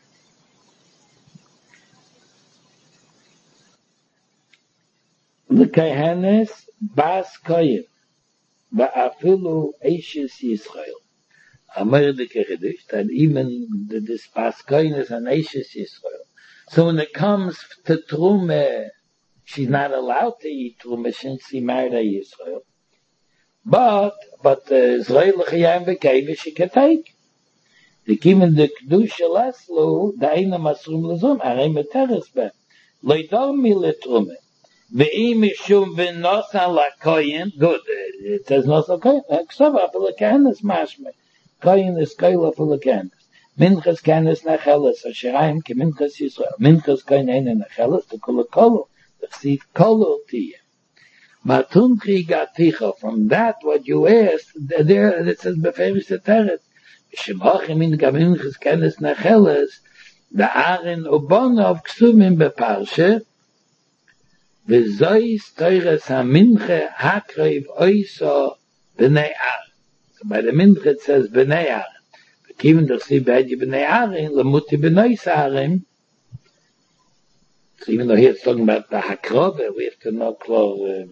The kahenes bas koyin, ba'afilu eishes Yisrael. Amar de Kechedush, that even the, this bas koyin is an eishes Yisrael. So when it comes to Trume, she's not allowed to eat Trume since she married a Yisrael. But, but Israel L'chayim V'keiv, she can take. The Kimen de Kedusha Laslo, the Eina Masrum L'zum, Arei Meteres Ben. Loidor mi L'Trume. Ve'im Mishum V'nosan L'koyin, good, it says Nosan Koyin, Ksava V'l'kanis Mashme. Koyin is Koyla V'l'kanis. Minchas kanes nacheles, asherayim ke minchas Yisrael. Minchas kain eine nacheles, to kula kolo. The chsiv kolo tiye. Matunchi gaticha, from that what you asked, there it says beferish teteret. Shemachim in gaminchas kanes nacheles, the aren obonov ksumim beparshe, v'zois teires ha-minche hakreiv oiso b'nei ar. So by the minche it says b'nei ar. Even though see bad you b'nei arim, lemuti b'nei sarim. So even though here it's talking about the hakrove, we have to know clear.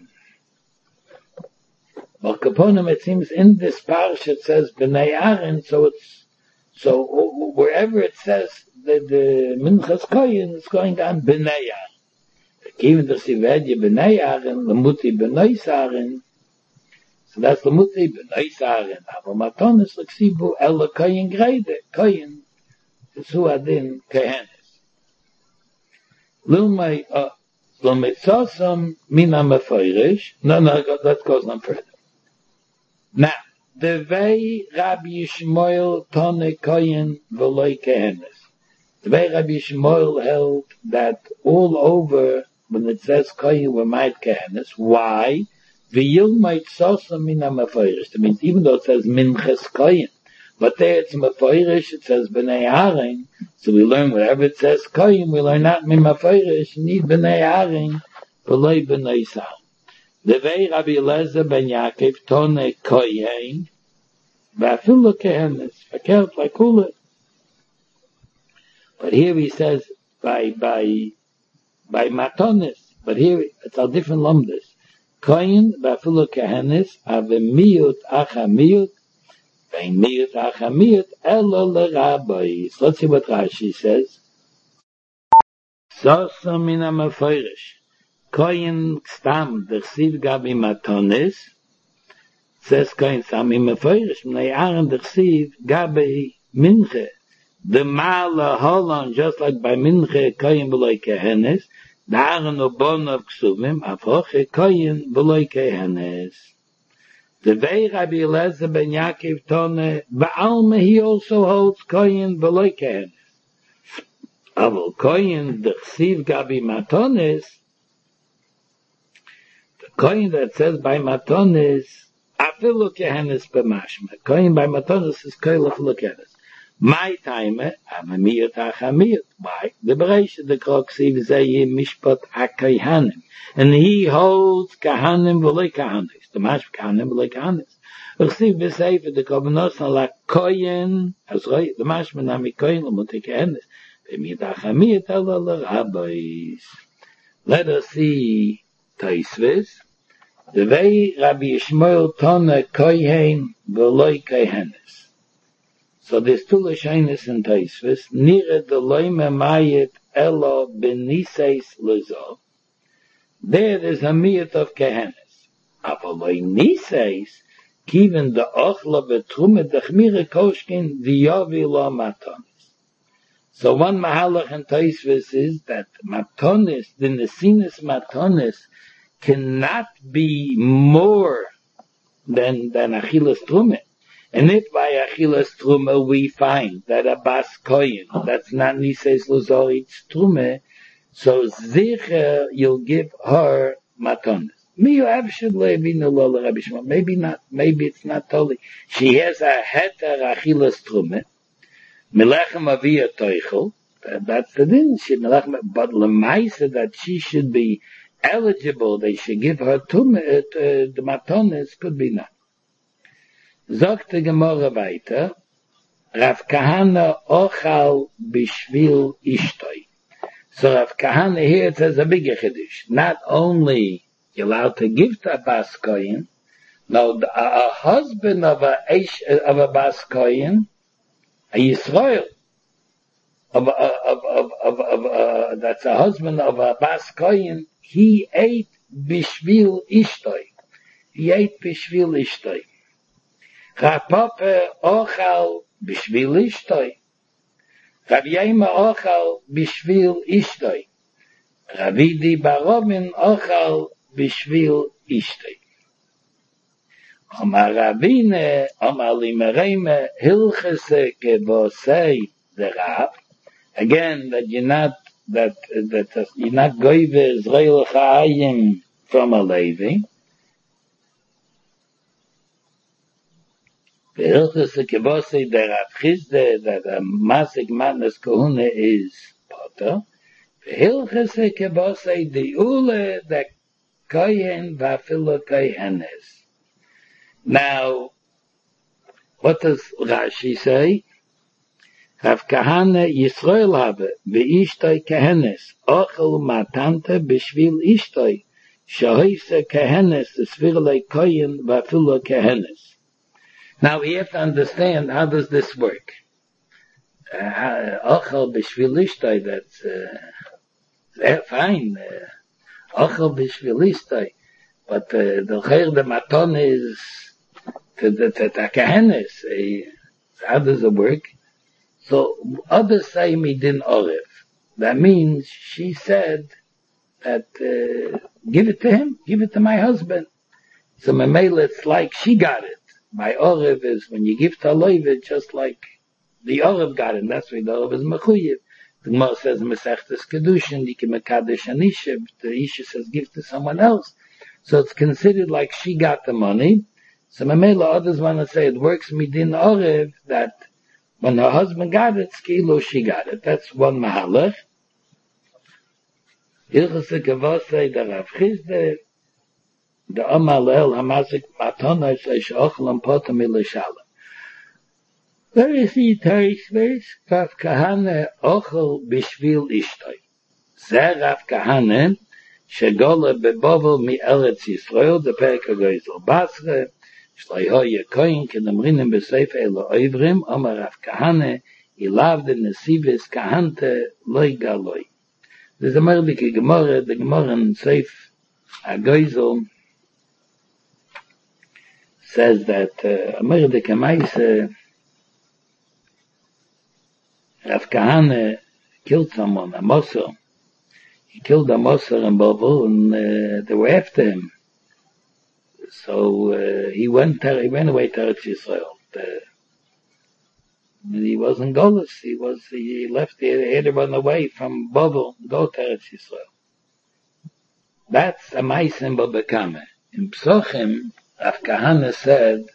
But kaponim, it seems in this parish it says b'nei arim, so it's so wherever it says that the minchas koyin is going on b'nei arim. Even though see bad you b'nei arim, lemuti b'nei sarim. So that's the muti b'nei sarin. Aber matonis l'ksibu el koyin greide. Koyin is hu adin kehenes. L'umay, uh, l'umay tzosam mina mefeirish. No, no, that goes on further. Now, the way Rabbi Yishmael Tone Koyen V'loi Kehenes. The way Rabbi Yishmael held that all over, when it says Koyen were might Kehenes, why? V'yil might sosa min ha-meforish. That means even though it says Minches Koyen, but there it's meforish, it says B'nei Haring, so we learn whatever it says Koyen, we learn not min meforish, need B'nei Haring, V'loi B'nei Sal. The way Rabbi Eliezer ben Yaakov Tone Koyen, V'afilu Kehenes, verkehrt like Kula. But here he says by by by Matonis, but here it's a different lumdus. Koyen V'afilu Kehenes ave miyut acha miyut vein miyut acha miyut elo l'rabbis. Let's see what Rashi says. Sosa min ha-meforish. Koyen stam d'chsiv gabi Matonis. Says Koyen stam in meforish. B'nei Aaron d'chsiv gabi minche. The Mala Holland, just like by Minche, Koyen V'loi Kehenes, the Aaron Obon of Ksuvim, Afoche Koyen V'loi Kehenes. The way Rabbi Eliezer ben Yaakov Tone, Ba'alma, he also holds Koyen V'loi Kehenes. Avol Koyen, the Chsiv Gabi Matones, the Koyen that says by Matones, Afilu Kehenes B'mashma. Koyen by Matones is Koyen V'loi Kehenes. My time, Amamiyot Achamiyot. Why? The Bereisha, the Kroksiv, Zayim, Mishpat, HaKayhanim. And he holds Kahanim v'loi Kahanis. The Mashp Kahanim v'loi Kahanis. Ursiv v'seif, the Kovanos, la Koyen, as right, the Mashp Nami Koyen, l'mote Kahanis. V'miyot Achamiyot, ala l'rabbis. Let us see Taisvis. The way Rabbi Yishmael Tone Koyen v'loi Kahanis. So there's two Lashonos in Taisvis. Nire deloi memayit elo beniseis lezo. There there's a miyat of Kehenes. Avaloi niseis, kiven de ochla betrume dechmire koshkin diyovi lo matonis. So one mahalach in Taisvis is that matonis, the nesinis matonis, cannot be more than, than achilas trume. And if by Achilas Truma we find that a Bas Koyen, that's not Nises Luzori, it's Trume, so Zicher, you'll give her Matonis. Maybe not, maybe it's not totally. She has a Heter Achilas Trume, Melechem Aviyah Teuchel, that's the din, she Melechem, but Lemaisa that she should be eligible, they should give her Trume, uh, the Matonis, could be not. Sagt die Gemorre weiter, Rav Kahana ochal bishvil ishtoi. So Rav Kahana here it says a big chiddush. Not only you're allowed to give to a Bas Koyen, no, a, a husband of a of a Bas Koyen, a Yisrael, of of of of, of uh, that's a husband of a Bas Koyen, he ate bishvil ishtoi. He ate bishvil ishtoi. Rav Papa ochal bishvil ishtoi. Rav Yaima ochal bishvil ishtoi. Ravidi Barovin ochal bishvil ishtoi. Omar Ravine, Omar Limereme, Hilchese kevosei the Rav. Again, that you're not, that, that you're not goive Israel chayim from a Levi. The Hilchese kevosei the Rav Chizde, that a Masik Matnas Kohune is Potter. The Hilchese kevosei the Ule, the Koyen v'afilu Koyenes. Now, what does Rashi say? Rav Kahana Yisrael habe, ve'ishtoi kehenes, ochel matante b'shvil ishtoi, shahoise kehenes, t'svirlei koyen v'afilu kehenes. Now we have to understand, how does this work? Ochel b'shvil ishtoi, that's uh, fine. Ochel b'shvil ishtoi. But uh, the Chair the Maton is to the Kehenes. How does it work? So others say midin Orev. That means she said that uh, give it to him, give it to my husband. So Mamela, it's like she got it. by Orev is when you give to a Leivit, just like the Orev got it, and that's why the Orev is Mechuyev. The Gemara says, Mesechtes Kedushin, Dike Mekadesh Anisha, the Isha says, give to someone else. So it's considered like she got the money. So Mamela, others want to say it works midin Orev, that when her husband got it, Skilo, she got it. That's one Mahalach. Ilchase Kavosei, the Rav Chizde, the Amalel, Hamazik Matona, Sheish Ochlam Potam Ilishalem. There is the Teisves, Rav Kahane Ochel Bishvil Ishtoi. Ze Rav Kahane, Shegola Bebovel Mi Eretz Yisrael, the Perek HaGoizel Basre, Shleiho Yekoyin, Kedamrinim Beseif Elo Oivrim, Omer Rav Kahane, Ilav de Nesivis Kahante Loi Galoi. There's a Merdike Gemara, the Gemara in Seif HaGoizel says that uh, a Merdike Meise, Rav Kahane killed someone, a Moser. He killed a Moser in Babel, and uh, they were after him. So uh, he went there, he went away to Eretz Yisrael. Uh, he was in Golus. He was he left. He had to run away from Babel, go to Eretz Yisrael. That's a Meisim Babakame. In Psochim, Rav Kahane said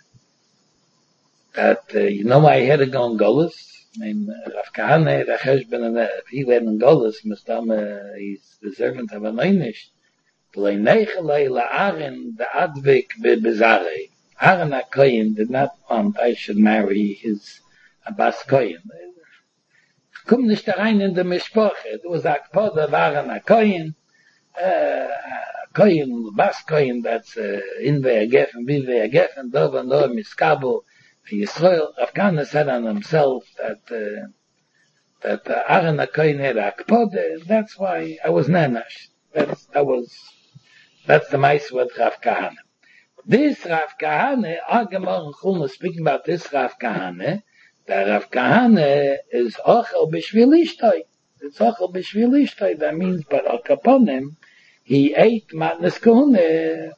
that uh, you know why he had to go in Golus. I mean, Rav Kahane, Rachesh ben Aner, if he went in Golus, Mustama, he's the servant of Anoinish. Leinechelei la'arin the advik be'bezarei. Aaron HaKoyin did not want I should marry his Abbas Koyin. Komm nicht rein in the Mishpoche. It was Akpoda of Aaron HaKoyin. Uh, Koyin, Abbas Koyin, that's uh, in Ve'agefen, Bin Ve'agefen, Dova Noah Miskabo, Yisrael. Rav Kahane said on himself that uh, that uh, Aaron HaKoyin had Akpoda. That's why I was Nanash. That's, that was, that's the mice with Rav Kahane. This Rav Kahane, our Gemara in Chulna speaking about this Rav Kahane, that Rav Kahane is Ochel B'Shvil Ishtoi. It's Ochel B'Shvil Ishtoi. That means, but upon him, he ate Matnas Kohune.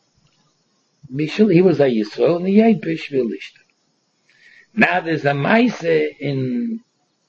He was a Yisrael, and he ate B'Shvil Ishtoi. Now there's a mice in,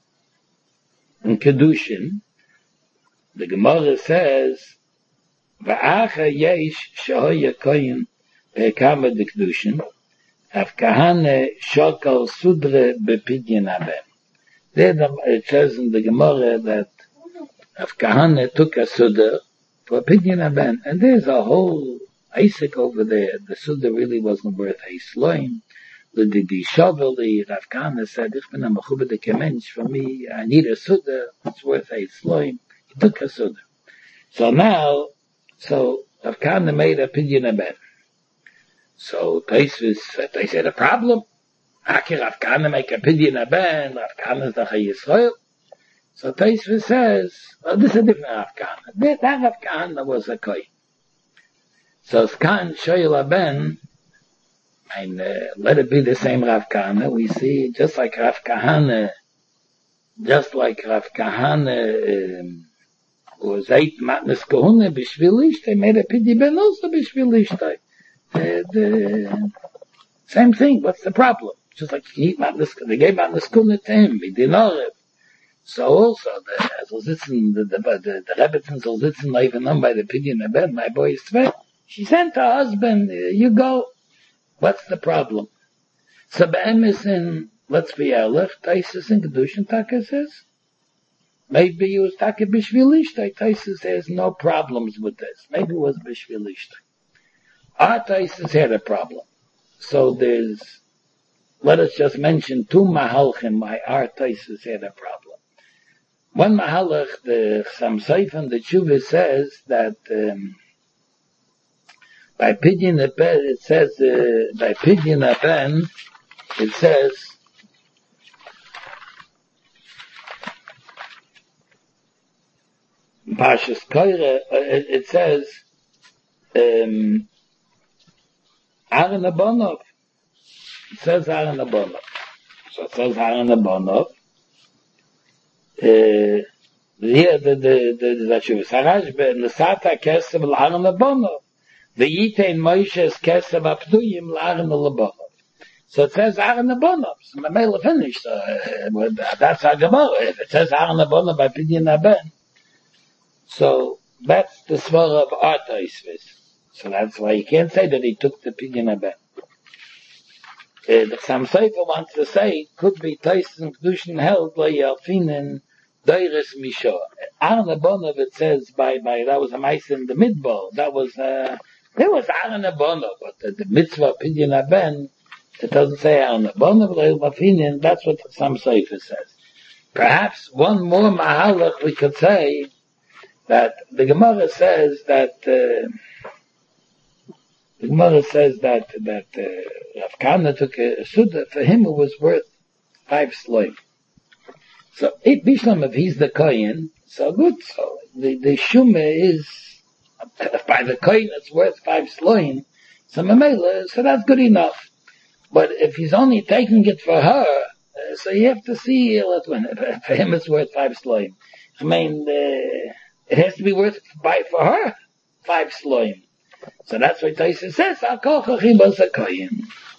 in Kedushin. The Gemara says, Va'acha yesh shehoya koyin pe'kama dekdushin, Rav Kahane shokal sudre bepidyin haben. There it says in the Gemara that Rav Kahane took a sudre for pidyin haben, and there's a whole Isaac over there. The sudre really wasn't worth a sloim. The Didi Shaveli, Rav Kahane said, Ich bin a mechubedike mensch, for me, I need a sudre, it's worth a sloim. He took a sudre. So now, so Rav Kahane made a pidyon haben. So Taisvis said, they said a problem. How can Rav Kahane make a pidyon haben? Rav Kahane is the Yisrael. So Taisvis says, well, this is a different Rav Kahane. That Rav Kahane was a koy. So Skan Shoyel Haben, and uh, let it be the same Rav Kahane. We see just like Rav Kahane, just like Rav Kahane um, was eight Matnas Kohune B'Shvil Ishtoi, made a pidyon ben also B'Shvil Ishtoi. The, the same thing. What's the problem? Just like he Matnas, they gave Matnas Kohune to him. He didn't know it. So also the Zolzitzen, the the the, the Rebbetzin Zolzitzen, even known by the pidyon ben, my boy is Tzveh. She sent her husband, you go. What's the problem? So Be'emes in, let's be ehrlich, Taisus in Kedushin Taka says, maybe it was Taka B'Shvil Ishtoi. Taisus has no problems with this. Maybe it was B'Shvil Ishtoi. Our Taisus had a problem. So there's, let us just mention two Mahalchim why our Taisus had a problem. One Mahalach, the Chassam Sofer, the Tshuva says that, um, by pidyon haben, it says, uh, by pidyon haben, it says, Parshas Koire, uh, it, it says, um, Aaron Abonov. It says Aaron Abonov. So it says Aaron Abonov. Uh, here, the, the, the, the, Tshuva, Sarashbe, Nesata Kesem l'Aaron Abonov. The Yitein Moshe's Kesef Apduyim L'Aaron L'Abonov. So it says Aaron Abonov. So the mail finished. So, uh, that's our Gemara. If it says Aaron Abonov by Pidyon Aben, so that's the svara of our Taisvis. So that's why you can't say that he took the Pidyon Aben. Uh, the Chassam Sofer wants to say, could be Taisvis and Kedushin held by Yalfinin Deiris Misho. Aaron Abonov, it says by, by, that was a mice in the Midbar. That was, uh, there was Aaron Abonov, but the, the mitzvah Pidyon Aben, it doesn't say Aaron Abonov, but that's what the Chassam Sofer says. Perhaps one more mahalach we could say, that the Gemara says that, uh, the Gemara says that, that, uh, Rav Kahana took a, a Suda, for him it was worth five sloim. So, if Bishlam, if he's the Kohen, so good, so, the, the Shumeh is, by the Kohen it's worth five sloim, so Mamela, so that's good enough. But if he's only taking it for her, uh, so you have to see, uh, for him it's worth five sloim. I mean, uh, it has to be worth by for her five sloim. So that's what Taisa says, Al Koch Achim Bas HaKoyim.